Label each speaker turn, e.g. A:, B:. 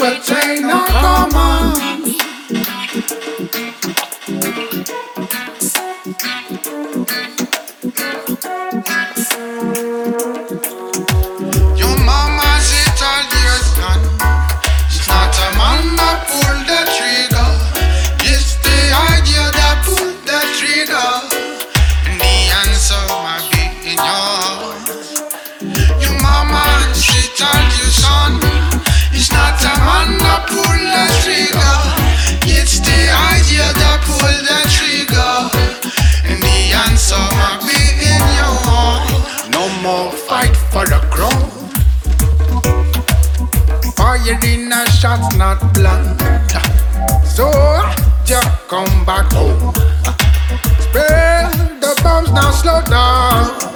A: a chain of command.
B: Your mama she told your son, it's not a man that pull the trigger, it's the idea that pull the trigger, and the answer might be in yours. Your mama she told you, son, it's not a man that pull the trigger, it's the idea that pull the trigger, and the answer might be in yours.
A: No more fight for the crown. Firing a shot's not blunt. So just come back home. Spare the bombs now, slow down.